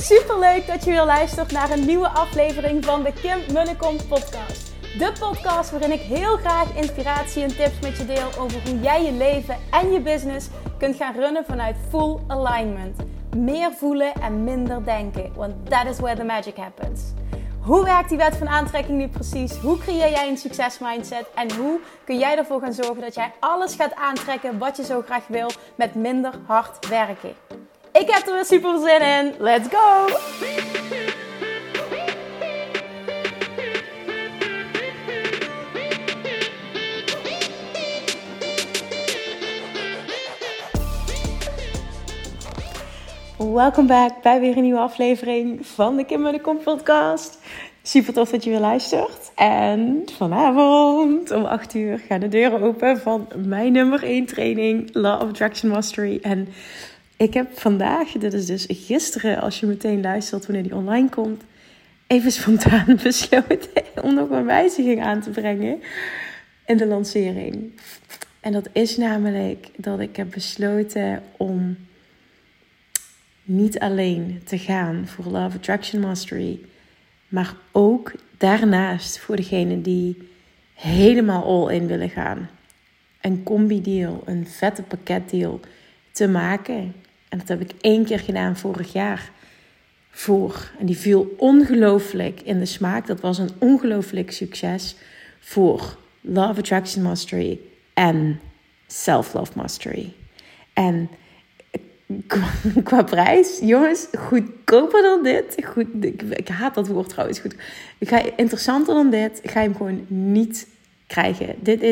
Superleuk dat je weer luistert naar een nieuwe aflevering van de Kim Munnekom podcast. De podcast waarin ik heel graag inspiratie en tips met je deel over hoe jij je leven en je business kunt gaan runnen vanuit full alignment. Meer voelen en minder denken, want that is where the magic happens. Hoe werkt die wet van aantrekking nu precies? Hoe creëer jij een succesmindset? En hoe kun jij ervoor gaan zorgen dat jij alles gaat aantrekken wat je zo graag wil met minder hard werken? Ik heb er weer super zin in. Let's go! Welkom back bij weer een nieuwe aflevering van de Kim Munnekom podcast. Super tof dat je weer luistert. En vanavond om 8 uur gaan de deuren open van mijn nummer 1 training, Law of Attraction Mastery. En ik heb vandaag, dit is dus gisteren als je meteen luistert wanneer die online komt, even spontaan besloten om nog een wijziging aan te brengen in de lancering. En dat is namelijk dat ik heb besloten om niet alleen te gaan voor Law of Attraction Mastery, maar ook daarnaast voor degenen die helemaal all in willen gaan, een combi-deal, een vette pakketdeal te maken. En dat heb ik 1 keer gedaan vorig jaar en die viel ongelooflijk in de smaak. Dat was een ongelooflijk succes voor Law of Attraction Mastery en Self-Love Mastery. En qua prijs, jongens, goedkoper dan dit. Ik haat dat woord trouwens. Interessanter dan dit ga je hem gewoon niet krijgen.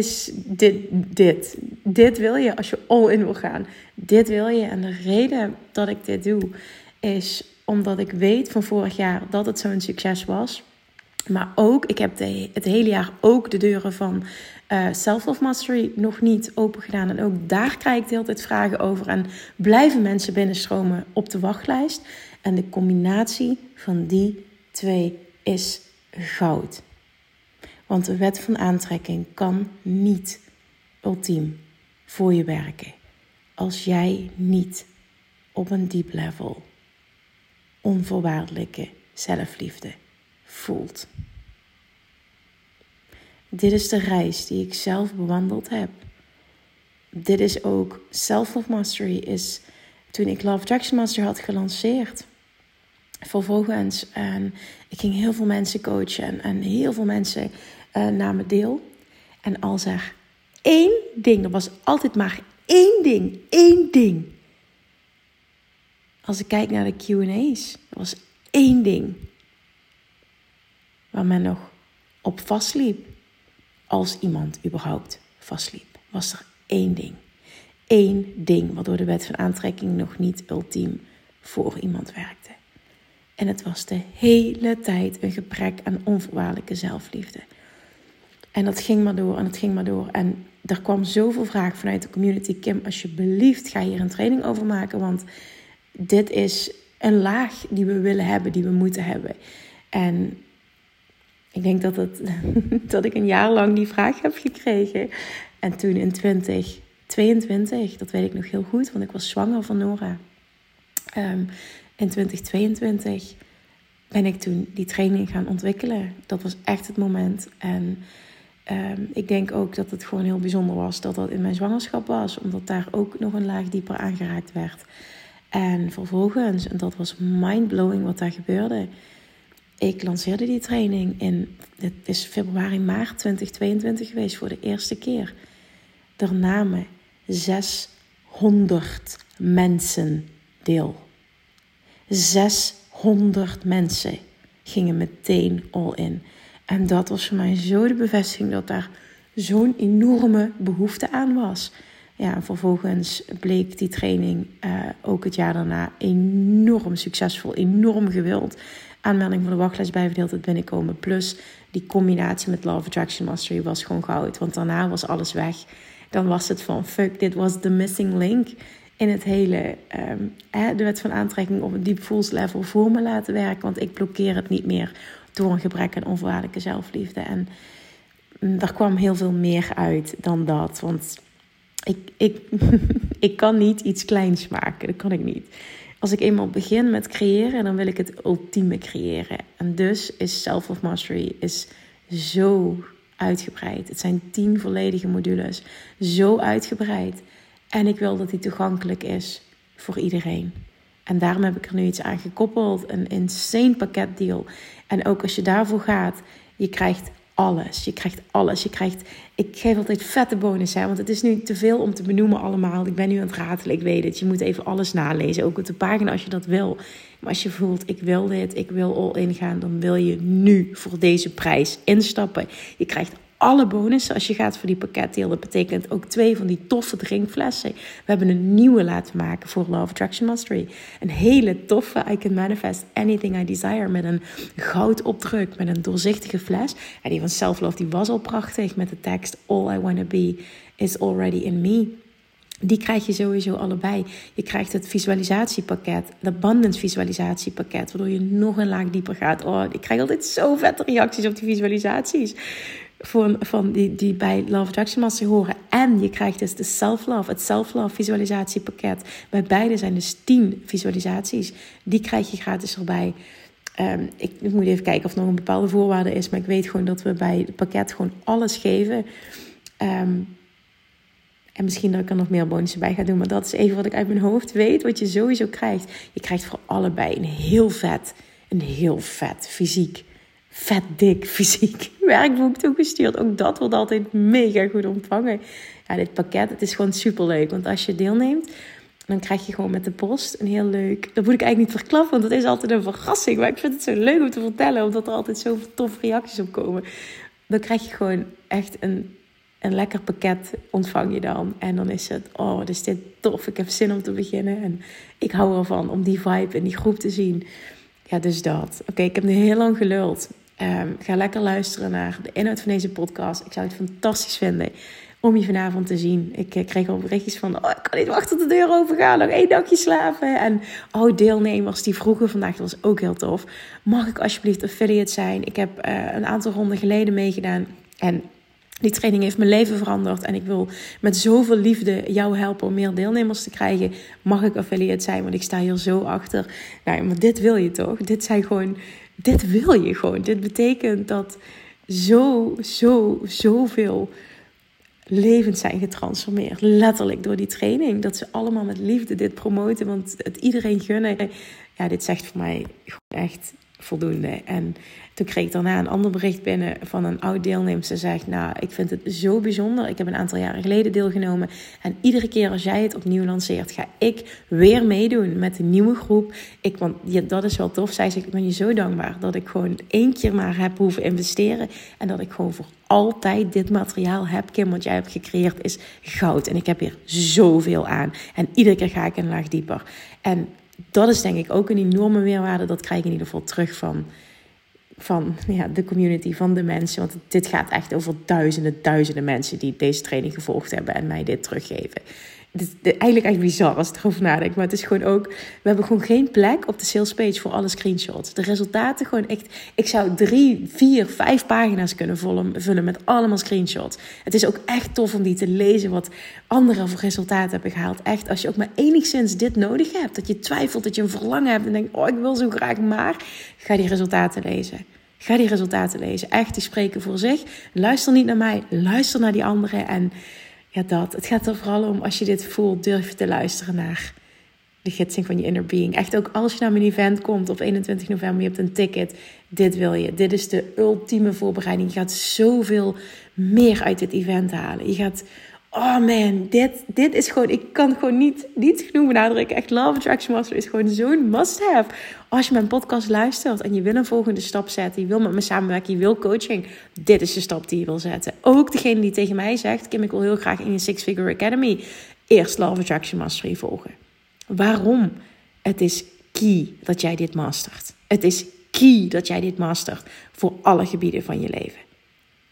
Dit wil je als je all in wil gaan. Dit wil je. En de reden dat ik dit doe is omdat ik weet van vorig jaar dat het zo'n succes was. Maar ook, ik heb het hele jaar ook de deuren van Self-Love Mastery nog niet open gedaan. En ook daar krijg ik de hele tijd vragen over. En blijven mensen binnenstromen op de wachtlijst. En de combinatie van die 2 is goud. Want de wet van aantrekking kan niet ultiem voor je werken als jij niet op een diep level onvoorwaardelijke zelfliefde voelt. Dit is de reis die ik zelf bewandeld heb. Dit is ook Self-Love Mastery is toen ik Law of Attraction Mastery had gelanceerd. Vervolgens, ik ging heel veel mensen coachen en heel veel mensen namen deel. En als er 1 ding, er was altijd maar 1 ding. Als ik kijk naar de Q&A's, er was 1 ding waar men nog op vastliep. Als iemand überhaupt vastliep, was er 1 ding. 1 ding waardoor de wet van aantrekking nog niet ultiem voor iemand werkte. En het was de hele tijd een gebrek aan onvoorwaardelijke zelfliefde. En dat ging maar door en het ging maar door. En er kwam zoveel vraag vanuit de community. Kim, alsjeblieft, ga hier een training over maken. Want dit is een laag die we willen hebben, die we moeten hebben. En ik denk dat ik een jaar lang die vraag heb gekregen. En toen in 2022, dat weet ik nog heel goed, want ik was zwanger van Nora. In 2022 ben ik toen die training gaan ontwikkelen. Dat was echt het moment. En ik denk ook dat het gewoon heel bijzonder was dat dat in mijn zwangerschap was. Omdat daar ook nog een laag dieper aangeraakt werd. En vervolgens, en dat was mindblowing wat daar gebeurde. Ik lanceerde die training dit is februari, maart 2022 geweest voor de eerste keer. Er namen 600 mensen deel. 600 mensen gingen meteen all in. En dat was voor mij zo de bevestiging dat daar zo'n enorme behoefte aan was. Ja, en vervolgens bleek die training ook het jaar daarna enorm succesvol, enorm gewild. Aanmelding voor de wachtlijst blijven de hele tijd binnenkomen. Plus die combinatie met Law of Attraction Mastery was gewoon goud. Want daarna was alles weg. Dan was het van fuck, dit was the missing link in het hele de wet van aantrekking op een diep voelslevel voor me laten werken. Want ik blokkeer het niet meer door een gebrek aan onvoorwaardelijke zelfliefde. En daar kwam heel veel meer uit dan dat. Want ik kan niet iets kleins maken. Dat kan ik niet. als ik eenmaal begin met creëren, dan wil ik het ultieme creëren. En dus is Self-Love Mastery is zo uitgebreid. Het zijn 10 volledige modules. Zo uitgebreid. En ik wil dat die toegankelijk is voor iedereen. En daarom heb ik er nu iets aan gekoppeld. Een insane pakketdeal. En ook als je daarvoor gaat, je krijgt alles. Je krijgt alles. Ik geef altijd vette bonussen, want het is nu te veel om te benoemen allemaal. Ik ben nu aan het ratelen, ik weet het. Je moet even alles nalezen, ook op de pagina als je dat wil. Maar als je voelt, ik wil dit, ik wil all in gaan, dan wil je nu voor deze prijs instappen. Je krijgt alle bonussen als je gaat voor die pakketdeal. Dat betekent ook 2 van die toffe drinkflessen. We hebben een nieuwe laten maken voor Law of Attraction Mastery. Een hele toffe I Can Manifest Anything I Desire met een goudopdruk, met een doorzichtige fles. En die van Self-Love, die was al prachtig met de tekst All I Wanna Be is Already in Me. Die krijg je sowieso allebei. Je krijgt het visualisatiepakket, het abundance visualisatiepakket, waardoor je nog een laag dieper gaat. Oh, ik krijg altijd zo vette reacties op die visualisaties. Van die bij Love Attraction Mastery horen. En je krijgt dus het Self-Love visualisatiepakket. Bij beide zijn dus 10 visualisaties. Die krijg je gratis erbij. Ik moet even kijken of er nog een bepaalde voorwaarde is. Maar ik weet gewoon dat we bij het pakket gewoon alles geven. En misschien dat ik er nog meer bonussen bij ga doen. Maar dat is even wat ik uit mijn hoofd weet. Wat je sowieso krijgt. Je krijgt voor allebei een heel vet fysiek. Vet dik fysiek werkboek toegestuurd. Ook dat wordt altijd mega goed ontvangen. Ja, dit pakket, het is gewoon superleuk. Want als je deelneemt, dan krijg je gewoon met de post een heel leuk... Dat moet ik eigenlijk niet verklappen, want het is altijd een verrassing. Maar ik vind het zo leuk om te vertellen, omdat er altijd zoveel toffe reacties op komen. Dan krijg je gewoon echt een lekker pakket ontvang je dan. En dan is het, oh, wat is dit tof. Ik heb zin om te beginnen. En ik hou ervan om die vibe in die groep te zien. Ja, dus dat. Oké, ik heb nu heel lang geluld. Ga lekker luisteren naar de inhoud van deze podcast. Ik zou het fantastisch vinden om je vanavond te zien. Ik kreeg al berichtjes van, ik kan niet wachten tot de deur open gaat. Nog 1 dagje slapen. En deelnemers die vroegen vandaag, dat was ook heel tof. Mag ik alsjeblieft affiliate zijn? Ik heb een aantal ronden geleden meegedaan. En die training heeft mijn leven veranderd. En ik wil met zoveel liefde jou helpen om meer deelnemers te krijgen. Mag ik affiliate zijn? Want ik sta hier zo achter. Nou, maar dit wil je toch? Dit wil je gewoon. Dit betekent dat zoveel levens zijn getransformeerd. Letterlijk door die training. Dat ze allemaal met liefde dit promoten. Want het iedereen gunnen. Ja, dit zegt voor mij gewoon echt voldoende. En toen kreeg ik daarna een ander bericht binnen van een oud deelnemer. Ze zegt, nou, ik vind het zo bijzonder. Ik heb een aantal jaren geleden deelgenomen. En iedere keer als jij het opnieuw lanceert, ga ik weer meedoen met een nieuwe groep. Want dat is wel tof. Zij zegt, ik ben je zo dankbaar dat ik gewoon 1 keer maar heb hoeven investeren. En dat ik gewoon voor altijd dit materiaal heb. Kim, wat jij hebt gecreëerd is goud. En ik heb hier zoveel aan. En iedere keer ga ik een laag dieper. En dat is denk ik ook een enorme meerwaarde. Dat krijg ik in ieder geval terug van de community, van de mensen. Want dit gaat echt over duizenden mensen die deze training gevolgd hebben en mij dit teruggeven. Het is eigenlijk echt bizar als ik erover nadenk. Maar het is gewoon ook, we hebben gewoon geen plek op de sales page voor alle screenshots. De resultaten gewoon echt, ik zou 3, 4, 5 pagina's kunnen vullen met allemaal screenshots. Het is ook echt tof om die te lezen wat anderen voor resultaten hebben gehaald. Echt, als je ook maar enigszins dit nodig hebt, dat je twijfelt, dat je een verlangen hebt en denkt, ik wil zo graag maar, ga die resultaten lezen. Echt, die spreken voor zich. Luister niet naar mij, luister naar die anderen. En ja, het gaat er vooral om, als je dit voelt, durf je te luisteren naar de gidsing van je inner being. Echt ook als je naar mijn event komt op 21 november, je hebt een ticket. Dit wil je. Dit is de ultieme voorbereiding. Je gaat zoveel meer uit dit event halen. Je gaat, oh man, dit is gewoon, ik kan gewoon niet genoeg benadrukken. Echt, Love Attraction Mastery is gewoon zo'n must-have. Als je mijn podcast luistert en je wil een volgende stap zetten, je wil met me samenwerken, je wil coaching, dit is de stap die je wil zetten. Ook degene die tegen mij zegt, Kim, ik wil heel graag in je 6-Figure Academy eerst Love Attraction Mastery volgen. Waarom? Het is key dat jij dit mastert. Het is key dat jij dit mastert voor alle gebieden van je leven.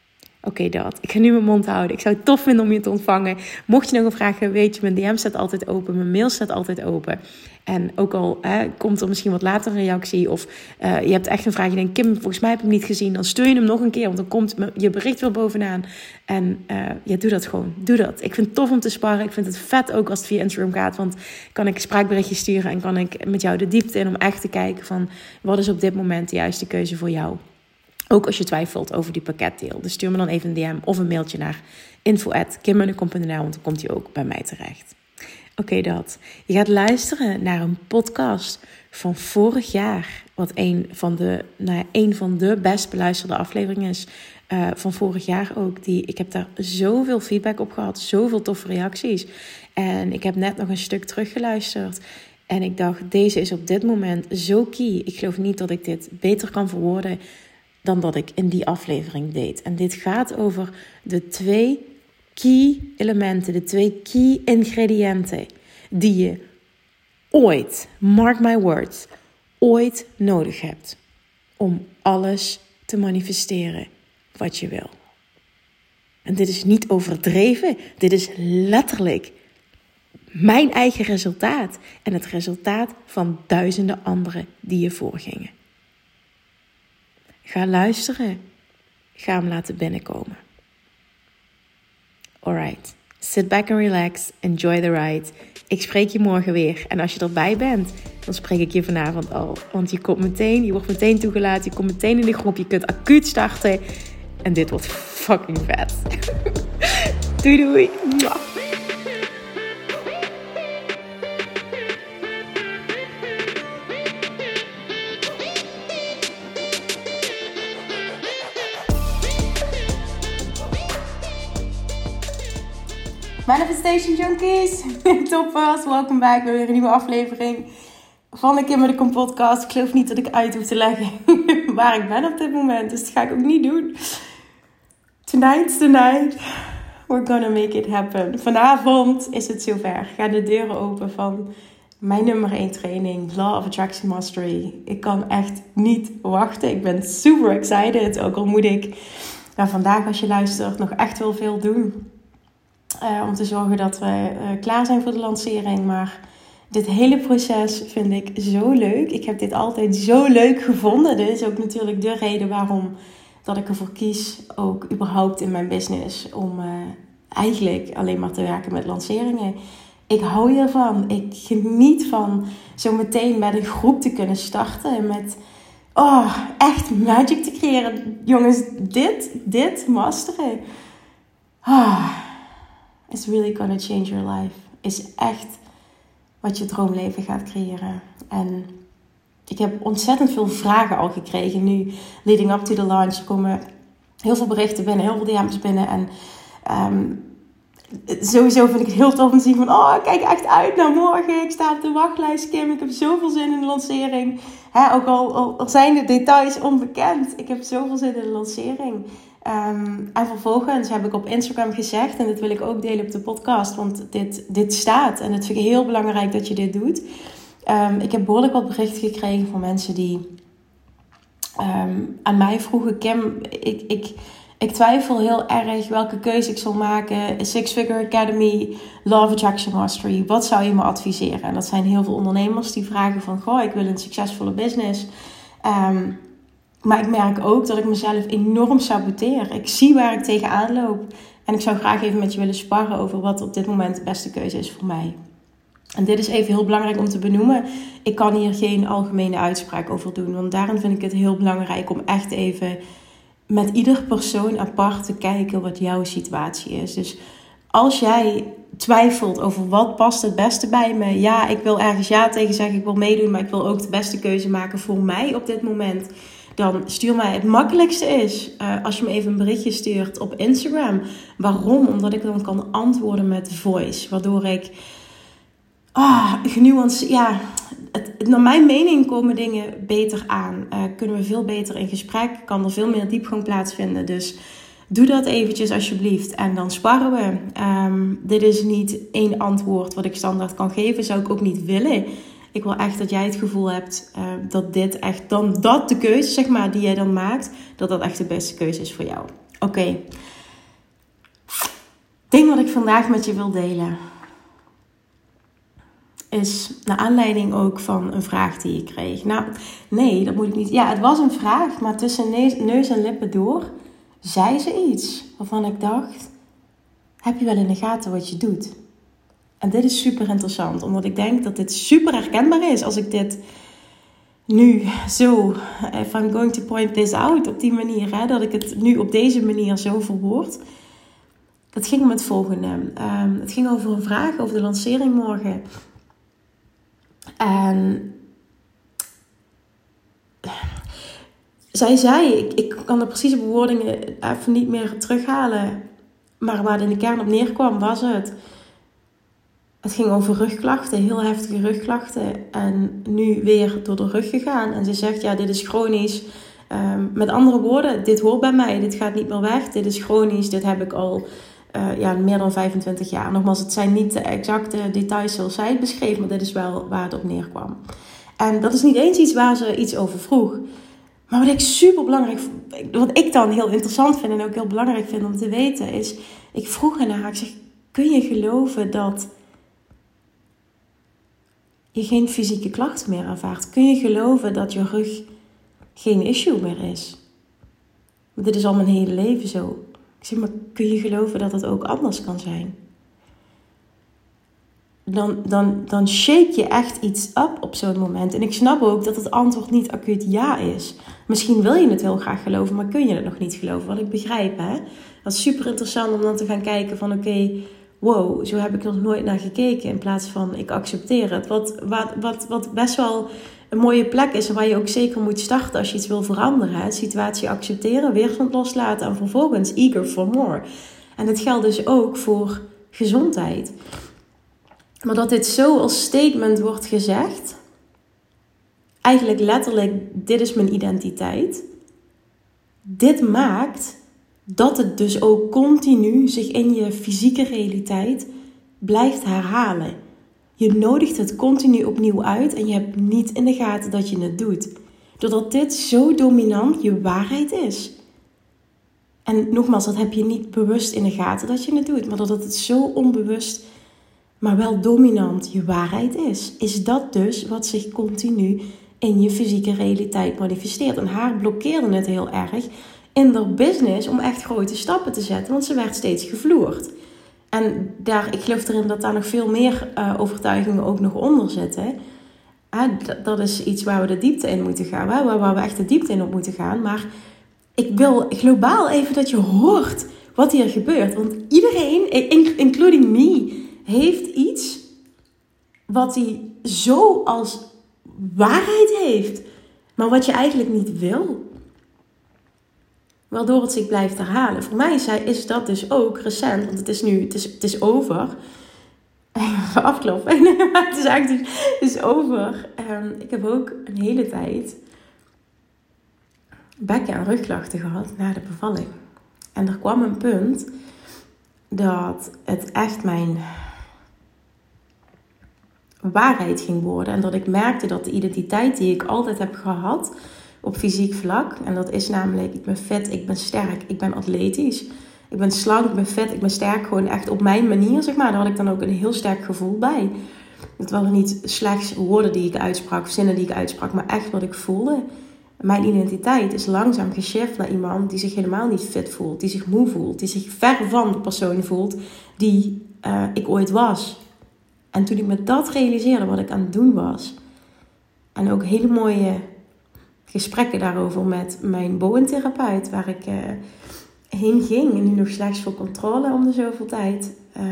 Oké, dat. Ik ga nu mijn mond houden. Ik zou het tof vinden om je te ontvangen. Mocht je nog een vraag hebben, weet je, mijn DM staat altijd open. Mijn mail staat altijd open. En ook al komt er misschien wat later een reactie. Of je hebt echt een vraag. Je denkt, Kim, volgens mij heb ik hem niet gezien. Dan stuur je hem nog een keer. Want dan komt je bericht weer bovenaan. En doe dat gewoon. Doe dat. Ik vind het tof om te sparren. Ik vind het vet ook als het via Instagram gaat. Want kan ik spraakberichtjes sturen. En kan ik met jou de diepte in. Om echt te kijken van, wat is op dit moment de juiste keuze voor jou. Ook als je twijfelt over die pakketdeal. Dus stuur me dan even een DM of een mailtje naar info@kimmunnekom.nl, want dan komt hij ook bij mij terecht. Oké, dat. Je gaat luisteren naar een podcast van vorig jaar. Wat een van de best beluisterde afleveringen is van vorig jaar ook. Ik heb daar zoveel feedback op gehad. Zoveel toffe reacties. En ik heb net nog een stuk teruggeluisterd. En ik dacht, deze is op dit moment zo key. Ik geloof niet dat ik dit beter kan verwoorden dan dat ik in die aflevering deed. En dit gaat over de 2 key elementen, de 2 key ingrediënten die je ooit, mark my words, ooit nodig hebt om alles te manifesteren wat je wil. En dit is niet overdreven, dit is letterlijk mijn eigen resultaat en het resultaat van duizenden anderen die je voorgingen. Ga luisteren. Ga hem laten binnenkomen. Alright. Sit back and relax. Enjoy the ride. Ik spreek je morgen weer. En als je erbij bent, dan spreek ik je vanavond al. Want je wordt meteen toegelaten. Je komt meteen in de groep. Je kunt acuut starten. En dit wordt fucking vet. Doei doei. Mwah. Manifestation Junkies, toppers, welkom back bij weer een nieuwe aflevering van de Kim Munnekom podcast. Ik geloof niet dat ik uit hoef te leggen waar ik ben op dit moment, dus dat ga ik ook niet doen. Tonight's the night, we're gonna make it happen. Vanavond is het zover, gaan de deuren open van mijn nummer 1 training, Law of Attraction Mastery. Ik kan echt niet wachten, ik ben super excited, ook al moet ik vandaag als je luistert nog echt wel veel doen. Om te zorgen dat we klaar zijn voor de lancering. Maar dit hele proces vind ik zo leuk. Ik heb dit altijd zo leuk gevonden. Dit is ook natuurlijk de reden waarom dat ik ervoor kies. Ook überhaupt in mijn business. Om eigenlijk alleen maar te werken met lanceringen. Ik hou hiervan. Ik geniet van zo meteen met een groep te kunnen starten. Met echt magic te creëren. Jongens, dit masteren. Is really gonna change your life. Is echt wat je droomleven gaat creëren. En ik heb ontzettend veel vragen al gekregen. Nu, leading up to the launch, komen heel veel berichten binnen. Heel veel DM's binnen. En sowieso vind ik het heel tof om te zien van... ik kijk echt uit naar morgen. Ik sta op de wachtlijst, Kim. Ik heb zoveel zin in de lancering. Ook al zijn de details onbekend. Ik heb zoveel zin in de lancering. En vervolgens heb ik op Instagram gezegd, en dit wil ik ook delen op de podcast, want dit staat en het vind ik heel belangrijk dat je dit doet. Ik heb behoorlijk wat berichten gekregen van mensen die aan mij vroegen, Kim, ik twijfel heel erg welke keuze ik zal maken. Six Figure Academy, Law of Attraction Mastery, wat zou je me adviseren? En dat zijn heel veel ondernemers die vragen van, ik wil een succesvolle business. Maar ik merk ook dat ik mezelf enorm saboteer. Ik zie waar ik tegenaan loop. En ik zou graag even met je willen sparren over wat op dit moment de beste keuze is voor mij. En dit is even heel belangrijk om te benoemen. Ik kan hier geen algemene uitspraak over doen. Want daarin vind ik het heel belangrijk om echt even met ieder persoon apart te kijken wat jouw situatie is. Dus als jij twijfelt over wat past het beste bij me. Ja, ik wil ergens ja tegen zeggen. Ik wil meedoen, maar ik wil ook de beste keuze maken voor mij op dit moment. Dan stuur mij, het makkelijkste is als je me even een berichtje stuurt op Instagram. Waarom? Omdat ik dan kan antwoorden met voice. Waardoor ik genuanceerd, naar mijn mening komen dingen beter aan. Kunnen we veel beter in gesprek. Kan er veel meer diepgang plaatsvinden. Dus doe dat eventjes alsjeblieft. En dan sparren we. Dit is niet één antwoord wat ik standaard kan geven. Zou ik ook niet willen. Ik wil echt dat jij het gevoel hebt dat dit echt dan dat de keuze zeg maar die jij dan maakt, dat echt de beste keuze is voor jou. Oké. ding wat ik vandaag met je wil delen is naar aanleiding ook van een vraag die ik kreeg. Nou, nee, dat moet ik niet. Ja, het was een vraag, maar tussen neus en lippen door zei ze iets waarvan ik dacht, heb je wel in de gaten wat je doet? En dit is super interessant, omdat ik denk dat dit super herkenbaar is als ik dit nu zo, if I'm going to point this out op die manier, hè, dat ik het nu op deze manier zo verwoord. Het ging om het volgende. Het ging over een vraag over de lancering morgen. En zij zei, ik kan de precieze bewoordingen even niet meer terughalen, maar waar het in de kern op neerkwam was het ging over rugklachten, heel heftige rugklachten en nu weer door de rug gegaan. En ze zegt, ja, dit is chronisch. Met andere woorden, dit hoort bij mij, dit gaat niet meer weg, dit is chronisch, dit heb ik al meer dan 25 jaar. Nogmaals, het zijn niet de exacte details zoals zij het beschreef, maar dit is wel waar het op neerkwam. En dat is niet eens iets waar ze iets over vroeg. Maar wat ik super belangrijk, wat ik dan heel interessant vind en ook heel belangrijk vind om te weten is, ik vroeg aan haar, ik zeg, kun je geloven dat je geen fysieke klachten meer ervaart? Kun je geloven dat je rug geen issue meer is? Want dit is al mijn hele leven zo. Ik zeg, maar kun je geloven dat het ook anders kan zijn? Dan shake je echt iets up op zo'n moment. En ik snap ook dat het antwoord niet acuut ja is. Misschien wil je het heel graag geloven, maar kun je het nog niet geloven. Wat ik begrijp, hè? Dat is super interessant om dan te gaan kijken van oké, wow, zo heb ik nog nooit naar gekeken. In plaats van ik accepteer het. Wat best wel een mooie plek is en waar je ook zeker moet starten als je iets wil veranderen. Hè? Situatie accepteren, weerstand loslaten en vervolgens eager for more. En dat geldt dus ook voor gezondheid. Maar dat dit zo als statement wordt gezegd, eigenlijk letterlijk, dit is mijn identiteit. Dit maakt dat het dus ook continu zich in je fysieke realiteit blijft herhalen. Je nodigt het continu opnieuw uit en je hebt niet in de gaten dat je het doet. Doordat dit zo dominant je waarheid is. En nogmaals, dat heb je niet bewust in de gaten dat je het doet. Maar doordat het zo onbewust, maar wel dominant je waarheid is dat dus wat zich continu in je fysieke realiteit manifesteert. En haar blokkeerde het heel erg in haar business om echt grote stappen te zetten. Want ze werd steeds gevloerd. En ik geloof erin dat daar nog veel meer overtuigingen ook nog onder zitten. Dat is iets waar we de diepte in moeten gaan. Waar we echt de diepte in op moeten gaan. Maar ik wil globaal even dat je hoort wat hier gebeurt. Want iedereen, including me, heeft iets wat hij zo als waarheid heeft. Maar wat je eigenlijk niet wil. Waardoor het zich blijft herhalen. Voor mij is dat dus ook recent. Want het is over. Afkloppen. Nee, maar het is eigenlijk over. Ik heb ook een hele tijd bekken- en rugklachten gehad na de bevalling. En er kwam een punt dat het echt mijn waarheid ging worden. En dat ik merkte dat de identiteit die ik altijd heb gehad op fysiek vlak. En dat is namelijk, ik ben fit, ik ben sterk, ik ben atletisch. Ik ben slank, ik ben fit, ik ben sterk. Gewoon echt op mijn manier, zeg maar. Daar had ik dan ook een heel sterk gevoel bij. Het waren niet slechts woorden die ik uitsprak, of zinnen die ik uitsprak, maar echt wat ik voelde. Mijn identiteit is langzaam geshift naar iemand die zich helemaal niet fit voelt. Die zich moe voelt. Die zich ver van de persoon voelt die ik ooit was. En toen ik me dat realiseerde wat ik aan het doen was. En ook hele mooie gesprekken daarover met mijn boventherapeut. Waar ik heen ging. En nu nog slechts voor controle om de zoveel tijd.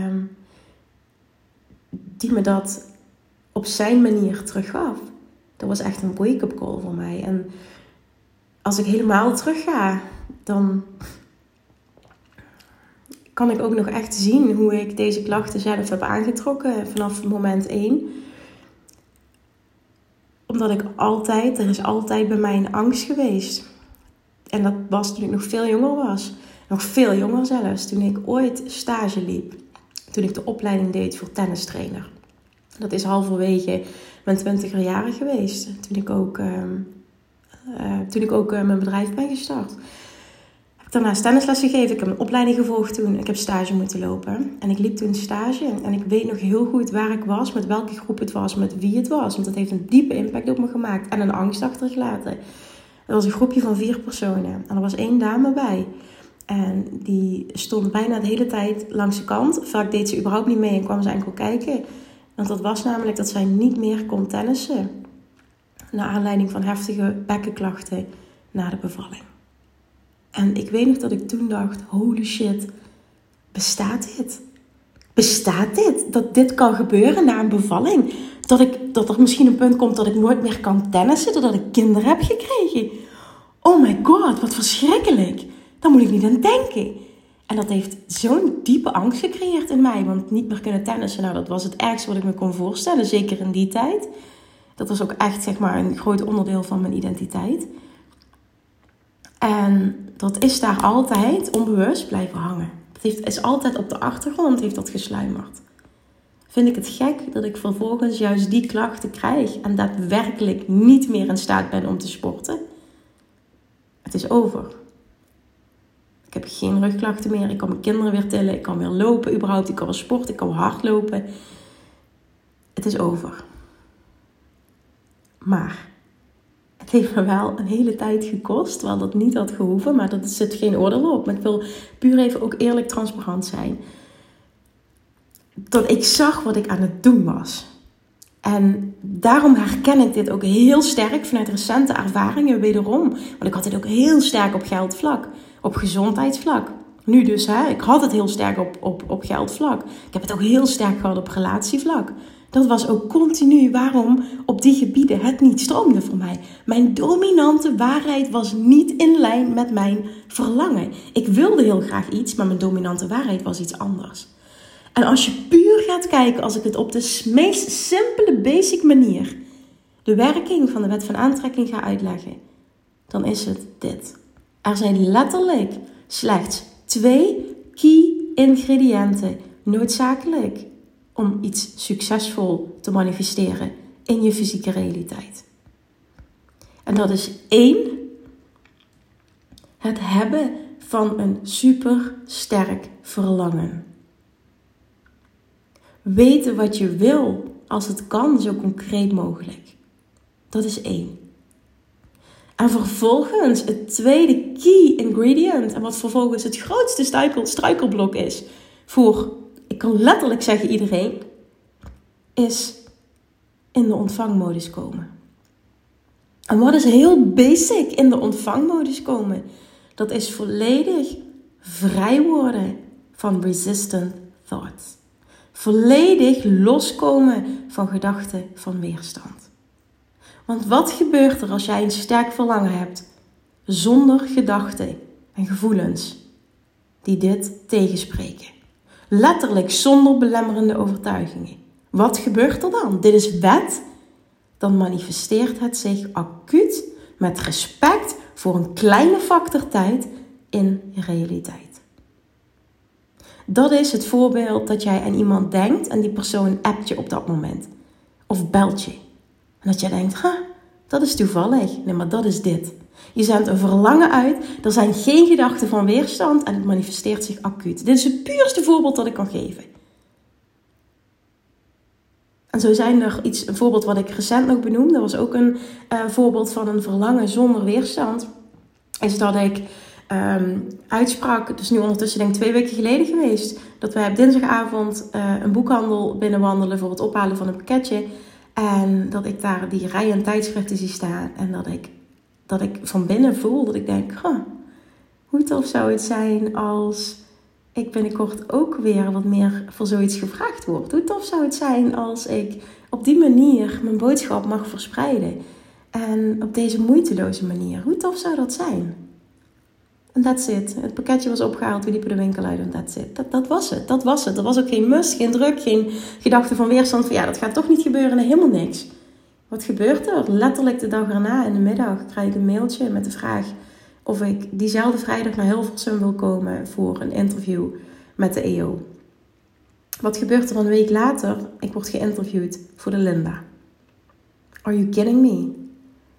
Die me dat op zijn manier teruggaf. Dat was echt een wake-up call voor mij. En als ik helemaal terug ga, dan kan ik ook nog echt zien hoe ik deze klachten zelf heb aangetrokken vanaf moment 1. Omdat er is altijd bij mij een angst geweest. En dat was toen ik nog veel jonger was. Nog veel jonger zelfs. Toen ik ooit stage liep. Toen ik de opleiding deed voor tennistrainer. Dat is halverwege mijn 20er jaren geweest. Toen ik ook mijn bedrijf ben gestart. Heb ik daarnaast tennislessen gegeven. Ik heb een opleiding gevolgd toen. Ik heb stage moeten lopen. En ik liep toen stage. En ik weet nog heel goed waar ik was. Met welke groep het was. Met wie het was. Want dat heeft een diepe impact op me gemaakt. En een angst achtergelaten. Er was een groepje van 4 personen. En er was 1 dame bij. En die stond bijna de hele tijd langs de kant. Vaak deed ze überhaupt niet mee en kwam ze enkel kijken. Want dat was namelijk dat zij niet meer kon tennissen. Naar aanleiding van heftige bekkenklachten na de bevalling. En ik weet nog dat ik toen dacht, holy shit, bestaat dit? Bestaat dit? Dat dit kan gebeuren na een bevalling? Dat er misschien een punt komt dat ik nooit meer kan tennissen, doordat ik kinderen heb gekregen. Oh my god, wat verschrikkelijk. Daar moet ik niet aan denken. En dat heeft zo'n diepe angst gecreëerd in mij. Want niet meer kunnen tennissen, nou dat was het ergste wat ik me kon voorstellen. Zeker in die tijd. Dat was ook echt zeg maar een groot onderdeel van mijn identiteit. En dat is daar altijd onbewust blijven hangen. Het is altijd op de achtergrond heeft dat gesluimerd. Vind ik het gek dat ik vervolgens juist die klachten krijg en daadwerkelijk niet meer in staat ben om te sporten? Het is over. Ik heb geen rugklachten meer. Ik kan mijn kinderen weer tillen. Ik kan weer lopen überhaupt. Ik kan weer sporten. Ik kan weer hardlopen. Het is over. Maar het heeft me wel een hele tijd gekost. Terwijl dat niet had gehoeven. Maar dat zit geen oordeel op. Maar ik wil puur even ook eerlijk transparant zijn. Dat ik zag wat ik aan het doen was. En daarom herken ik dit ook heel sterk vanuit recente ervaringen wederom. Want ik had dit ook heel sterk op geldvlak. Op gezondheidsvlak. Nu dus, ik had het heel sterk op geldvlak. Ik heb het ook heel sterk gehad op relatievlak. Dat was ook continu waarom op die gebieden het niet stroomde voor mij. Mijn dominante waarheid was niet in lijn met mijn verlangen. Ik wilde heel graag iets, maar mijn dominante waarheid was iets anders. En als je puur gaat kijken, als ik het op de meest simpele, basic manier, de werking van de wet van aantrekking ga uitleggen, dan is het dit. Er zijn letterlijk slechts 2 key ingrediënten noodzakelijk om iets succesvol te manifesteren in je fysieke realiteit. En dat is 1, het hebben van een super sterk verlangen. Weten wat je wil, als het kan, zo concreet mogelijk. Dat is 1. En vervolgens het tweede key ingredient, en wat vervolgens het grootste struikelblok is voor, ik kan letterlijk zeggen iedereen, is in de ontvangmodus komen. En wat is heel basic in de ontvangmodus komen? Dat is volledig vrij worden van resistant thoughts. Volledig loskomen van gedachten van weerstand. Want wat gebeurt er als jij een sterk verlangen hebt zonder gedachten en gevoelens die dit tegenspreken? Letterlijk zonder belemmerende overtuigingen. Wat gebeurt er dan? Dit is wet. Dan manifesteert het zich acuut met respect voor een kleine factor tijd in je realiteit. Dat is het voorbeeld dat jij aan iemand denkt en die persoon appt je op dat moment. Of belt je. En dat jij denkt, dat is toevallig. Nee, maar dat is dit. Je zendt een verlangen uit. Er zijn geen gedachten van weerstand en het manifesteert zich acuut. Dit is het puurste voorbeeld dat ik kan geven. En zo zijn er een voorbeeld wat ik recent nog benoemde. Dat was ook een voorbeeld van een verlangen zonder weerstand. Is dat ik uitsprak, het is nu ondertussen denk ik 2 weken geleden geweest, dat wij op dinsdagavond een boekhandel binnenwandelen voor het ophalen van een pakketje. En dat ik daar die rij aan tijdschriften zie staan. En dat ik van binnen voel dat ik denk, hoe tof zou het zijn als ik binnenkort ook weer wat meer voor zoiets gevraagd word. Hoe tof zou het zijn als ik op die manier mijn boodschap mag verspreiden. En op deze moeiteloze manier. Hoe tof zou dat zijn? En that's it. Het pakketje was opgehaald, we liepen de winkel uit en that's it. Dat was het. Dat was het. Er was ook geen must, geen druk, geen gedachte van weerstand van dat gaat toch niet gebeuren en helemaal niks. Wat gebeurt er? Letterlijk de dag erna in de middag krijg ik een mailtje met de vraag of ik diezelfde vrijdag naar Hilversum wil komen voor een interview met de EO. Wat gebeurt er een week later? Ik word geïnterviewd voor de Linda. Are you kidding me?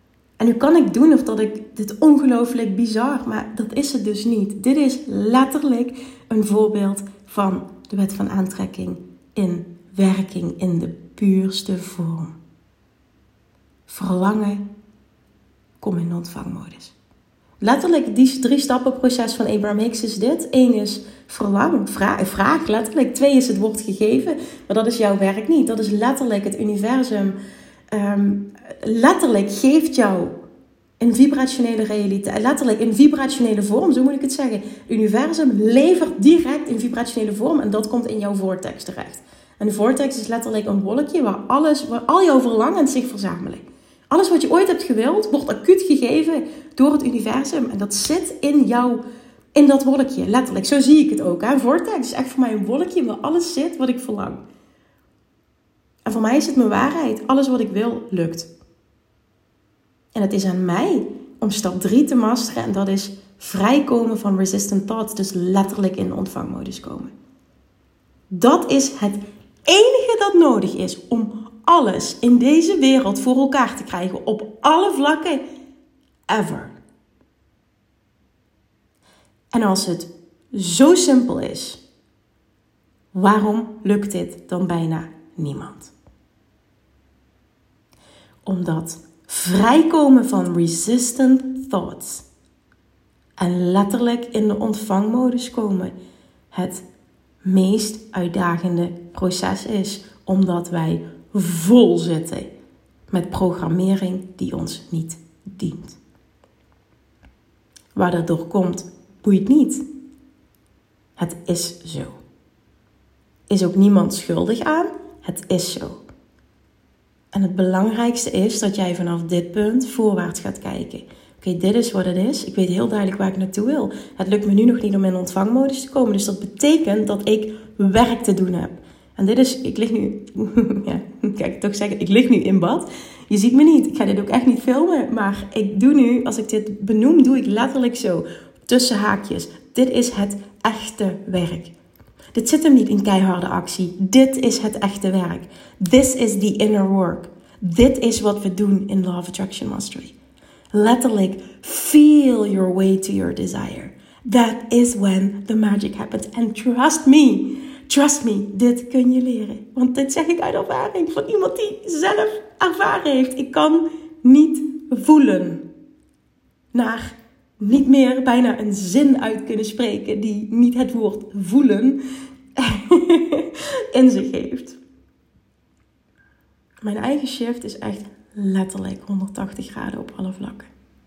En nu kan ik doen of dat ik dit ongelooflijk bizar, maar dat is het dus niet. Dit is letterlijk een voorbeeld van de wet van aantrekking in werking in de puurste vorm. Verlangen, kom in de ontvangmodus. Letterlijk, die 3-stappen proces van Abraham Hicks is dit. 1 is verlang, vraag letterlijk. 2 is het wordt gegeven, maar dat is jouw werk niet. Dat is letterlijk het universum. Letterlijk geeft jou een vibrationele realiteit. Letterlijk in vibrationele vorm, zo moet ik het zeggen. Het universum levert direct in vibrationele vorm en dat komt in jouw vortex terecht. En de vortex is letterlijk een wolkje waar al jouw verlangens zich verzamelen. Alles wat je ooit hebt gewild, wordt acuut gegeven door het universum. En dat zit in jou, in dat wolkje. Letterlijk, zo zie ik het ook. Een vortex is echt voor mij een wolkje waar alles zit wat ik verlang. En voor mij is het mijn waarheid. Alles wat ik wil, lukt. En het is aan mij om stap 3 te masteren. En dat is vrijkomen van resistant thoughts. Dus letterlijk in de ontvangmodus komen. Dat is het enige dat nodig is om alles in deze wereld voor elkaar te krijgen. Op alle vlakken. Ever. En als het zo simpel is, waarom lukt dit dan bijna niemand? Omdat vrijkomen van resistant thoughts en letterlijk in de ontvangmodus komen het meest uitdagende proces is. Omdat wij vol zitten met programmering die ons niet dient. Waar dat door komt, boeit niet. Het is zo. Is ook niemand schuldig aan. Het is zo. En het belangrijkste is dat jij vanaf dit punt voorwaarts gaat kijken. Oké, dit is wat het is. Ik weet heel duidelijk waar ik naartoe wil. Het lukt me nu nog niet om in ontvangmodus te komen. Dus dat betekent dat ik werk te doen heb. En dit is, ik lig nu, ja, kan ik toch zeggen, ik lig nu in bad. Je ziet me niet, ik ga dit ook echt niet filmen. Maar ik doe nu, als ik dit benoem, doe ik letterlijk zo. Tussen haakjes. Dit is het echte werk. Dit zit hem niet in keiharde actie. Dit is het echte werk. This is the inner work. Dit is wat we doen in Law of Attraction Mastery. Letterlijk, feel your way to your desire. That is when the magic happens. And trust me, dit kun je leren. Want dit zeg ik uit ervaring van iemand die zelf ervaren heeft. Ik kan niet voelen naar niet meer bijna een zin uit kunnen spreken die niet het woord voelen in zich heeft. Mijn eigen shift is echt letterlijk 180 graden op alle vlakken.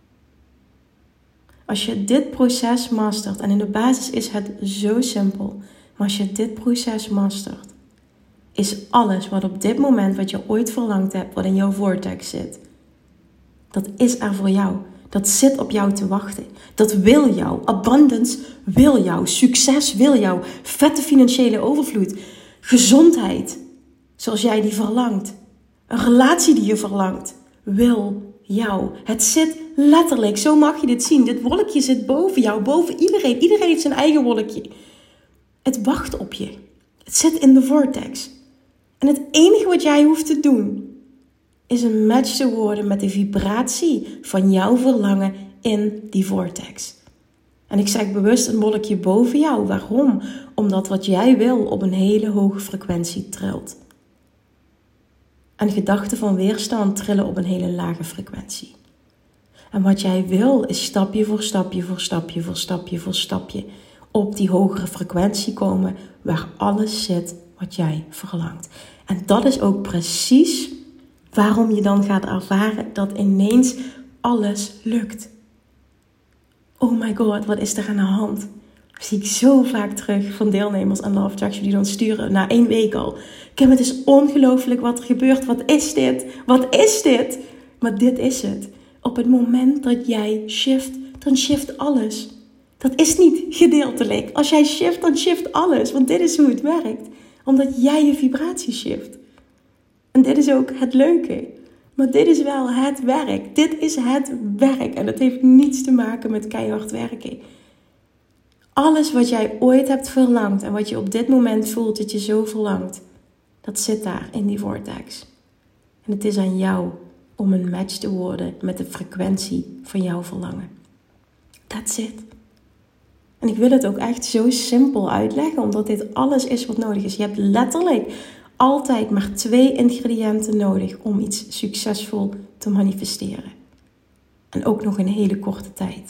Als je dit proces mastert, en in de basis is het zo simpel, maar als je dit proces mastert, is alles wat op dit moment wat je ooit verlangd hebt, wat in jouw vortex zit, dat is er voor jou. Dat zit op jou te wachten. Dat wil jou. Abundance wil jou. Succes wil jou. Vette financiële overvloed. Gezondheid, zoals jij die verlangt. Een relatie die je verlangt, wil jou. Het zit letterlijk, zo mag je dit zien. Dit wolkje zit boven jou, boven iedereen. Iedereen heeft zijn eigen wolkje. Het wacht op je. Het zit in de vortex. En het enige wat jij hoeft te doen, is een match te worden met de vibratie van jouw verlangen in die vortex. En ik zeg bewust een wolkje boven jou. Waarom? Omdat wat jij wil op een hele hoge frequentie trilt. En gedachten van weerstand trillen op een hele lage frequentie. En wat jij wil is stapje voor stapje voor stapje voor stapje voor stapje op die hogere frequentie komen waar alles zit wat jij verlangt. En dat is ook precies waarom je dan gaat ervaren dat ineens alles lukt. Oh my god, wat is er aan de hand? Dat zie ik zo vaak terug van deelnemers aan Law of Attraction die dan sturen na 1 week al. Kim, het is ongelooflijk wat er gebeurt. Wat is dit? Wat is dit? Maar dit is het. Op het moment dat jij shift, dan shift alles. Dat is niet gedeeltelijk. Als jij shift, dan shift alles. Want dit is hoe het werkt. Omdat jij je vibratie shift. En dit is ook het leuke. Maar dit is wel het werk. Dit is het werk. En dat heeft niets te maken met keihard werken. Alles wat jij ooit hebt verlangd en wat je op dit moment voelt dat je zo verlangt, dat zit daar in die vortex. En het is aan jou om een match te worden met de frequentie van jouw verlangen. That's it. En ik wil het ook echt zo simpel uitleggen, omdat dit alles is wat nodig is. Je hebt letterlijk altijd maar 2 ingrediënten nodig om iets succesvol te manifesteren. En ook nog in een hele korte tijd.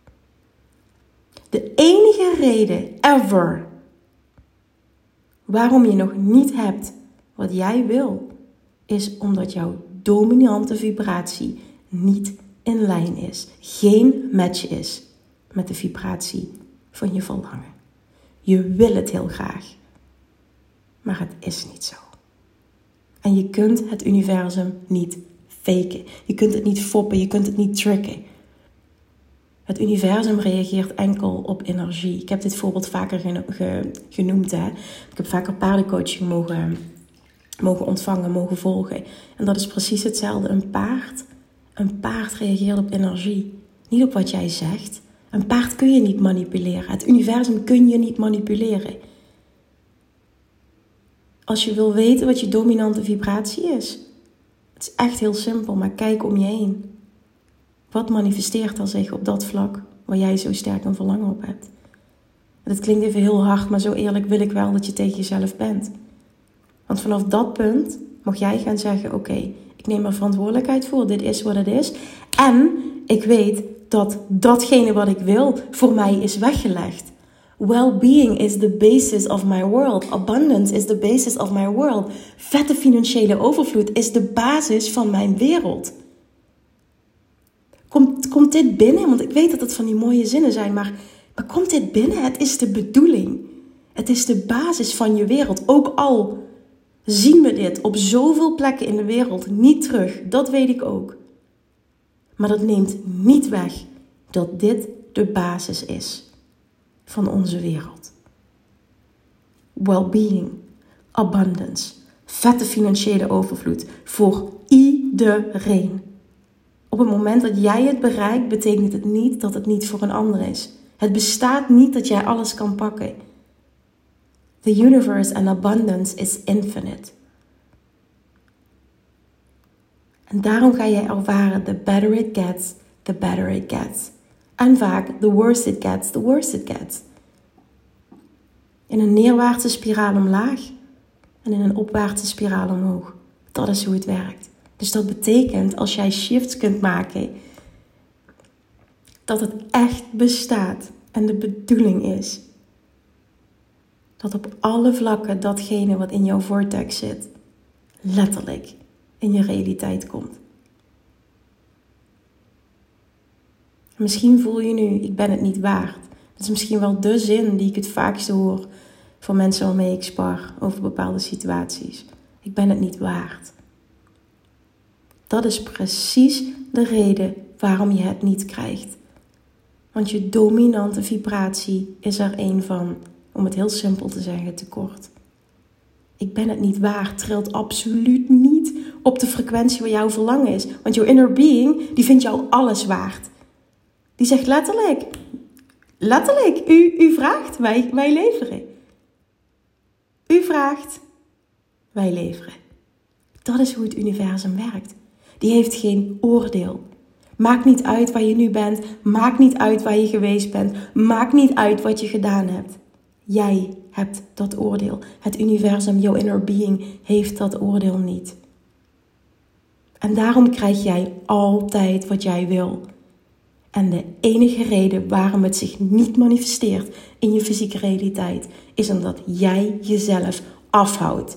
De enige reden ever waarom je nog niet hebt wat jij wil, is omdat jouw dominante vibratie niet in lijn is. Geen match is met de vibratie van je verlangen. Je wil het heel graag, maar het is niet zo. En je kunt het universum niet faken. Je kunt het niet foppen, je kunt het niet tricken. Het universum reageert enkel op energie. Ik heb dit voorbeeld vaker genoemd. Hè? Ik heb vaker paardencoaching mogen ontvangen, mogen volgen. En dat is precies hetzelfde. Een paard reageert op energie. Niet op wat jij zegt. Een paard kun je niet manipuleren. Het universum kun je niet manipuleren. Als je wil weten wat je dominante vibratie is. Het is echt heel simpel, maar kijk om je heen. Wat manifesteert er zich op dat vlak waar jij zo sterk een verlangen op hebt? En dat klinkt even heel hard, maar zo eerlijk wil ik wel dat je tegen jezelf bent. Want vanaf dat punt mag jij gaan zeggen, oké, ik neem er verantwoordelijkheid voor, dit is wat het is. En ik weet dat datgene wat ik wil voor mij is weggelegd. Well-being is the basis of my world. Abundance is the basis of my world. Vette financiële overvloed is de basis van mijn wereld. Komt dit binnen? Want ik weet dat het van die mooie zinnen zijn, maar komt dit binnen? Het is de bedoeling. Het is de basis van je wereld. Ook al zien we dit op zoveel plekken in de wereld niet terug. Dat weet ik ook. Maar dat neemt niet weg dat dit de basis is van onze wereld. Well-being, abundance, vette financiële overvloed voor iedereen. Op het moment dat jij het bereikt, betekent het niet dat het niet voor een ander is. Het bestaat niet dat jij alles kan pakken. The universe and abundance is infinite. En daarom ga jij ervaren, the better it gets, the better it gets. En vaak, the worse it gets, the worse it gets. In een neerwaartse spiraal omlaag en in een opwaartse spiraal omhoog. Dat is hoe het werkt. Dus dat betekent, als jij shifts kunt maken, dat het echt bestaat en de bedoeling is dat op alle vlakken datgene wat in jouw vortex zit, letterlijk in je realiteit komt. En misschien voel je nu, ik ben het niet waard. Dat is misschien wel de zin die ik het vaakste hoor van mensen waarmee ik spar over bepaalde situaties. Ik ben het niet waard. Dat is precies de reden waarom je het niet krijgt. Want je dominante vibratie is er één van, om het heel simpel te zeggen, tekort. Ik ben het niet waard, trilt absoluut niet op de frequentie waar jouw verlangen is. Want jouw inner being, die vindt jou alles waard. Die zegt letterlijk, u vraagt, wij leveren. U vraagt, wij leveren. Dat is hoe het universum werkt. Die heeft geen oordeel. Maakt niet uit waar je nu bent. Maakt niet uit waar je geweest bent. Maakt niet uit wat je gedaan hebt. Jij hebt dat oordeel. Het universum, jouw inner being, heeft dat oordeel niet. En daarom krijg jij altijd wat jij wil. En de enige reden waarom het zich niet manifesteert in je fysieke realiteit, is omdat jij jezelf afhoudt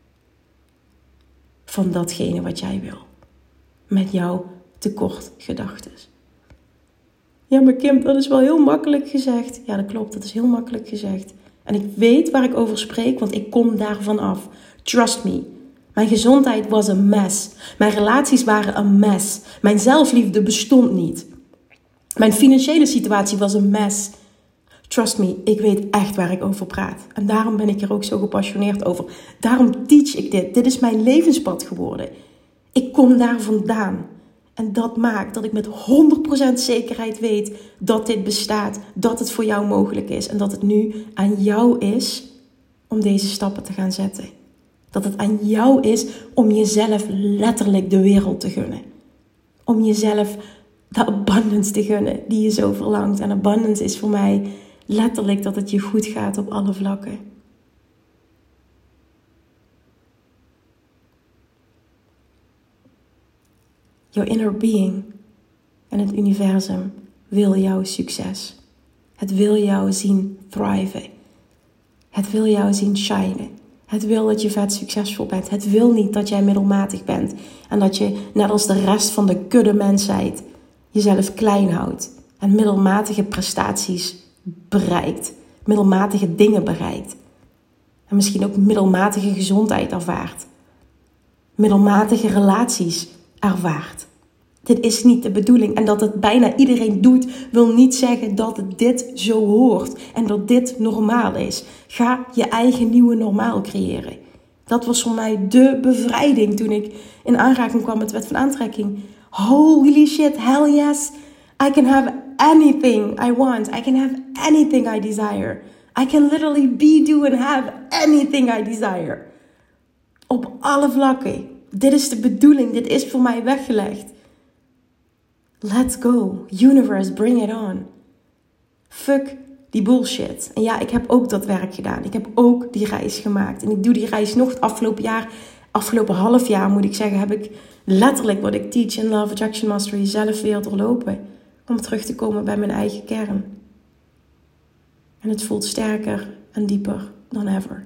van datgene wat jij wil. Met jouw tekortgedachten. Ja, maar Kim, dat is wel heel makkelijk gezegd. Ja, dat klopt, dat is heel makkelijk gezegd. En ik weet waar ik over spreek, want ik kom daarvan af. Trust me. Mijn gezondheid was een mess. Mijn relaties waren een mess. Mijn zelfliefde bestond niet. Mijn financiële situatie was een mess. Trust me, ik weet echt waar ik over praat. En daarom ben ik er ook zo gepassioneerd over. Daarom teach ik dit. Dit is mijn levenspad geworden. Ik kom daar vandaan. En dat maakt dat ik met 100% zekerheid weet dat dit bestaat. Dat het voor jou mogelijk is. En dat het nu aan jou is om deze stappen te gaan zetten. Dat het aan jou is om jezelf letterlijk de wereld te gunnen. Om jezelf de abundance te gunnen die je zo verlangt. En abundance is voor mij letterlijk dat het je goed gaat op alle vlakken. Jouw inner being en het universum wil jouw succes. Het wil jou zien thriven. Het wil jou zien shinen. Het wil dat je vet succesvol bent. Het wil niet dat jij middelmatig bent. En dat je, net als de rest van de kudde mensheid, jezelf klein houdt. En middelmatige prestaties bereikt. Middelmatige dingen bereikt. En misschien ook middelmatige gezondheid ervaart. Middelmatige relaties ervaart. Dit is niet de bedoeling. En dat het bijna iedereen doet, wil niet zeggen dat dit zo hoort. En dat dit normaal is. Ga je eigen nieuwe normaal creëren. Dat was voor mij de bevrijding toen ik in aanraking kwam met de wet van aantrekking. Holy shit, hell yes. I can have anything I want. I can have anything I desire. I can literally be, do and have anything I desire. Op alle vlakken. Dit is de bedoeling. Dit is voor mij weggelegd. Let's go. Universe, bring it on. Fuck die bullshit. En ja, ik heb ook dat werk gedaan. Ik heb ook die reis gemaakt. En ik doe die reis nog het afgelopen half jaar moet ik zeggen, heb ik letterlijk wat ik teach in Love Attraction Mastery zelf weer doorlopen. Om terug te komen bij mijn eigen kern. En het voelt sterker en dieper dan ever.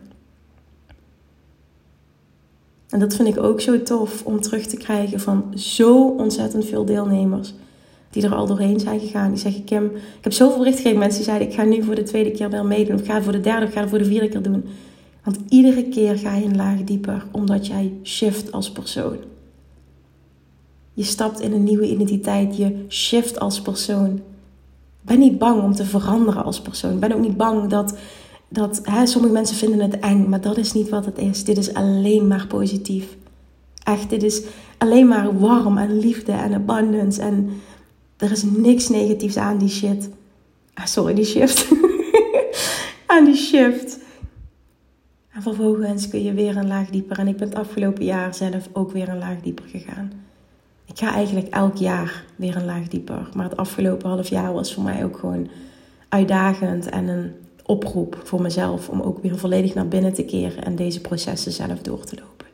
En dat vind ik ook zo tof om terug te krijgen van zo ontzettend veel deelnemers die er al doorheen zijn gegaan. Die zeggen, Kim, ik heb zoveel bericht gekregen. Mensen die zeiden, ik ga nu voor de tweede keer weer meedoen. Of ik ga voor de derde, of ik ga voor de vierde keer doen. Want iedere keer ga je een laag dieper, omdat jij shift als persoon. Je stapt in een nieuwe identiteit, je shift als persoon. Ben niet bang om te veranderen als persoon. Ben ook niet bang dat sommige mensen vinden het eng, maar dat is niet wat het is. Dit is alleen maar positief. Echt, dit is alleen maar warm en liefde en abundance. En er is niks negatiefs aan die shit. Die shift. Aan die shift. En vervolgens kun je weer een laag dieper. En ik ben het afgelopen jaar zelf ook weer een laag dieper gegaan. Ik ga eigenlijk elk jaar weer een laag dieper. Maar het afgelopen half jaar was voor mij ook gewoon uitdagend en een oproep voor mezelf om ook weer volledig naar binnen te keren en deze processen zelf door te lopen.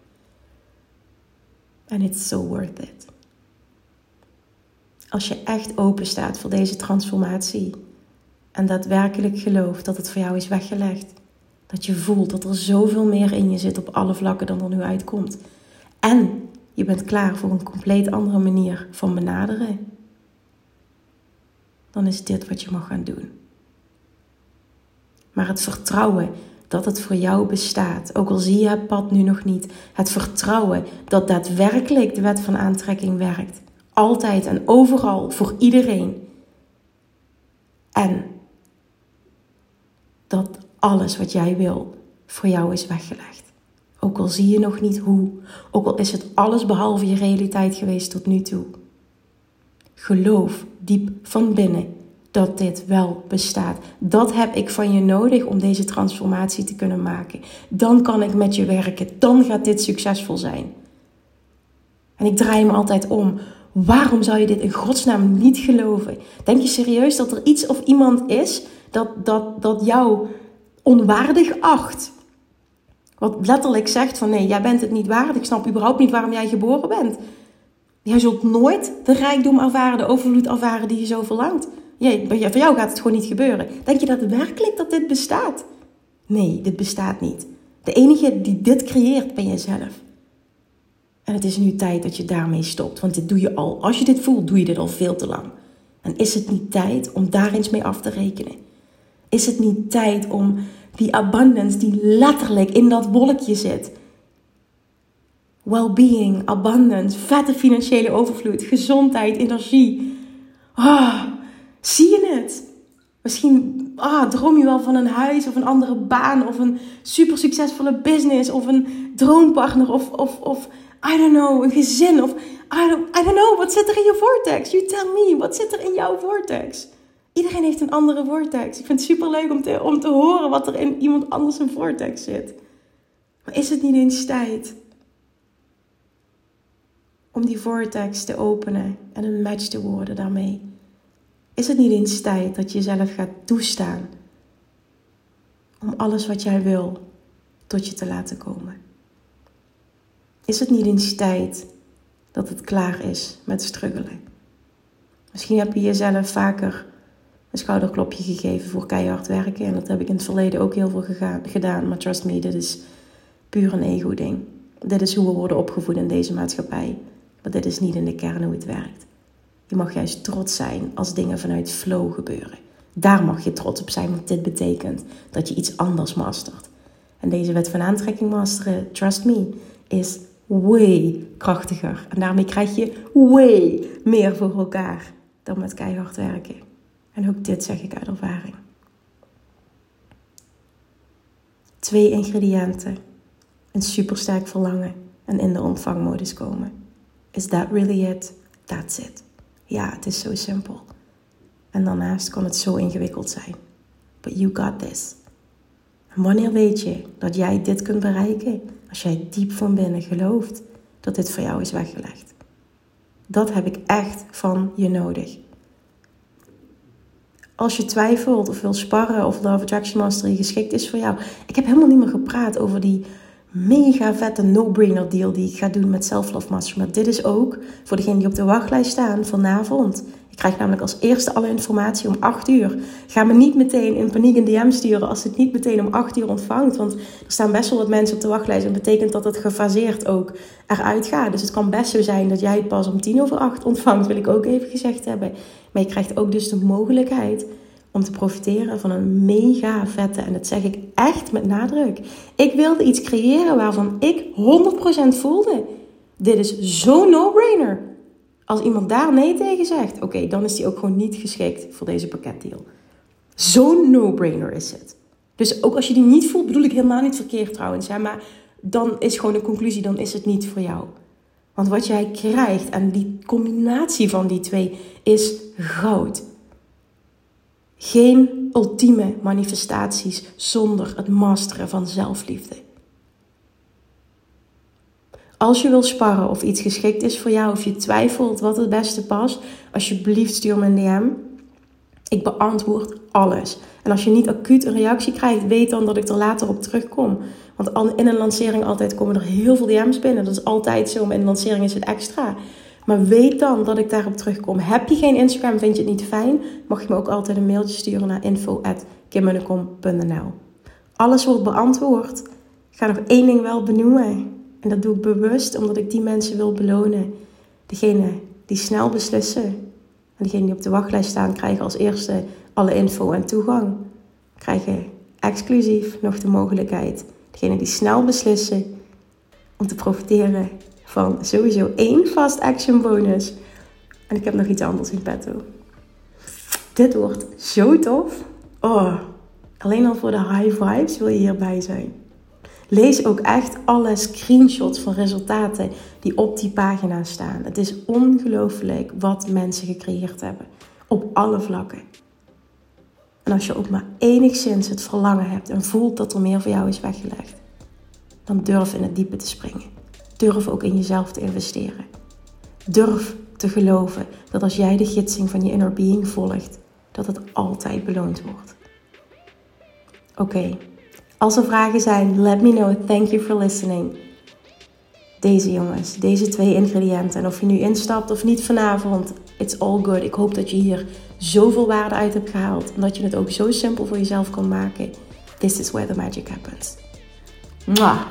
And it's so worth it. Als je echt open staat voor deze transformatie en daadwerkelijk gelooft dat het voor jou is weggelegd, dat je voelt dat er zoveel meer in je zit op alle vlakken dan er nu uitkomt. En je bent klaar voor een compleet andere manier van benaderen, dan is dit wat je mag gaan doen. Maar het vertrouwen dat het voor jou bestaat, ook al zie je het pad nu nog niet. Het vertrouwen dat daadwerkelijk de wet van aantrekking werkt. Altijd en overal, voor iedereen. En dat alles wat jij wil voor jou is weggelegd. Ook al zie je nog niet hoe. Ook al is het alles behalve je realiteit geweest tot nu toe. Geloof diep van binnen dat dit wel bestaat. Dat heb ik van je nodig om deze transformatie te kunnen maken. Dan kan ik met je werken. Dan gaat dit succesvol zijn. En ik draai me altijd om. Waarom zou je dit in godsnaam niet geloven? Denk je serieus dat er iets of iemand is dat jou onwaardig acht? Wat letterlijk zegt van nee, jij bent het niet waard. Ik snap überhaupt niet waarom jij geboren bent. Jij zult nooit de rijkdom ervaren, de overvloed ervaren die je zo verlangt. Voor jou gaat het gewoon niet gebeuren. Denk je daadwerkelijk dat dit bestaat? Nee, dit bestaat niet. De enige die dit creëert ben jezelf. En het is nu tijd dat je daarmee stopt. Want dit doe je al. Als je dit voelt, doe je dit al veel te lang. En is het niet tijd om daar eens mee af te rekenen? Is het niet tijd om die abundance die letterlijk in dat wolkje zit. Well-being, abundance, vette financiële overvloed, gezondheid, energie. Zie je het? Misschien droom je wel van een huis of een andere baan of een super succesvolle business of een droompartner of I don't know, een gezin of I don't know, wat zit er in je vortex? You tell me, wat zit er in jouw vortex? Iedereen heeft een andere vortex. Ik vind het super leuk om te horen wat er in iemand anders een vortex zit. Maar is het niet eens tijd om die vortex te openen en een match te worden daarmee? Is het niet eens tijd dat je jezelf gaat toestaan om alles wat jij wil tot je te laten komen? Is het niet eens tijd dat het klaar is met struggelen? Misschien heb je jezelf vaker een schouderklopje gegeven voor keihard werken. En dat heb ik in het verleden ook heel veel gedaan. Maar trust me, dit is puur een ego-ding. Dit is hoe we worden opgevoed in deze maatschappij. Maar dit is niet in de kern hoe het werkt. Je mag juist trots zijn als dingen vanuit flow gebeuren. Daar mag je trots op zijn, want dit betekent dat je iets anders mastert. En deze wet van aantrekking masteren, trust me, is way krachtiger. En daarmee krijg je way meer voor elkaar dan met keihard werken. En ook dit zeg ik uit ervaring. 2 ingrediënten. Een supersterk verlangen en in de ontvangmodus komen. Is that really it? That's it. Ja, het is zo simpel. En daarnaast kan het zo ingewikkeld zijn. But you got this. En wanneer weet je dat jij dit kunt bereiken? Als jij diep van binnen gelooft dat dit voor jou is weggelegd. Dat heb ik echt van je nodig. Als je twijfelt of wil sparren of Law of Attraction Mastery geschikt is voor jou. Ik heb helemaal niet meer gepraat over die mega vette no-brainer deal die ik ga doen met Self Love Mastery. Maar dit is ook voor degenen die op de wachtlijst staan vanavond. Ik krijg namelijk als eerste alle informatie om 8 uur. Ga me niet meteen in paniek een DM sturen als het niet meteen om 8 uur ontvangt. Want er staan best wel wat mensen op de wachtlijst. En dat betekent dat het gefaseerd ook eruit gaat. Dus het kan best zo zijn dat jij het pas om 7:50 ontvangt. Wil ik ook even gezegd hebben. Maar je krijgt ook dus de mogelijkheid om te profiteren van een mega vette, en dat zeg ik echt met nadruk. Ik wilde iets creëren waarvan ik 100% voelde. Dit is zo'n no-brainer. Als iemand daar nee tegen zegt, oké, dan is die ook gewoon niet geschikt voor deze pakketdeal. Zo'n no-brainer is het. Dus ook als je die niet voelt, bedoel ik helemaal niet verkeerd trouwens. Hè, maar dan is gewoon de conclusie, dan is het niet voor jou. Want wat jij krijgt, en die combinatie van die twee, is goud. Geen ultieme manifestaties zonder het masteren van zelfliefde. Als je wil sparren of iets geschikt is voor jou, of je twijfelt wat het beste past, alsjeblieft stuur me een DM. Ik beantwoord alles. En als je niet acuut een reactie krijgt, weet dan dat ik er later op terugkom. Want in een lancering altijd komen er heel veel DM's binnen. Dat is altijd zo, maar in een lancering is het extra. Maar weet dan dat ik daarop terugkom. Heb je geen Instagram, vind je het niet fijn? Mag je me ook altijd een mailtje sturen naar info@kimmunnekom.nl. Alles wordt beantwoord. Ik ga nog 1 ding wel benoemen. En dat doe ik bewust, omdat ik die mensen wil belonen. Degene die snel beslissen. En degene die op de wachtlijst staan, krijgen als eerste alle info en toegang. Krijgen exclusief nog de mogelijkheid. Degene die snel beslissen om te profiteren van sowieso 1 fast action bonus. En ik heb nog iets anders in petto. Dit wordt zo tof. Oh, alleen al voor de high vibes wil je hierbij zijn. Lees ook echt alle screenshots van resultaten die op die pagina staan. Het is ongelooflijk wat mensen gecreëerd hebben. Op alle vlakken. En als je ook maar enigszins het verlangen hebt en voelt dat er meer voor jou is weggelegd, dan durf in het diepe te springen. Durf ook in jezelf te investeren. Durf te geloven dat als jij de gidsing van je inner being volgt, dat het altijd beloond wordt. Oké. Als er vragen zijn, let me know. Thank you for listening. Deze jongens, deze 2 ingrediënten. En of je nu instapt of niet vanavond, it's all good. Ik hoop dat je hier zoveel waarde uit hebt gehaald. En dat je het ook zo simpel voor jezelf kan maken. This is where the magic happens. Mwah.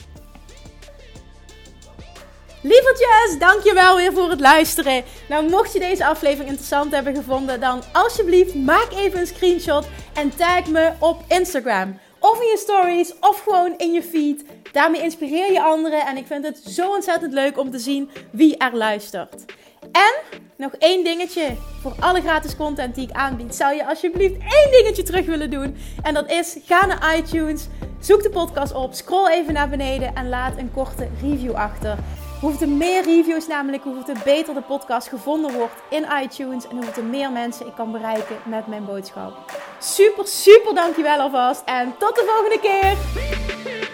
Lievertjes, dankjewel weer voor het luisteren. Nou, mocht je deze aflevering interessant hebben gevonden, dan alsjeblieft maak even een screenshot en tag me op Instagram. Of in je stories, of gewoon in je feed. Daarmee inspireer je anderen en ik vind het zo ontzettend leuk om te zien wie er luistert. En nog 1 dingetje voor alle gratis content die ik aanbied. Zou je alsjeblieft 1 dingetje terug willen doen? En dat is, ga naar iTunes, zoek de podcast op, scroll even naar beneden en laat een korte review achter. Hoeveel meer reviews namelijk, hoeveel beter de podcast gevonden wordt in iTunes. En hoeveel meer mensen ik kan bereiken met mijn boodschap. Super, super dankjewel alvast. En tot de volgende keer.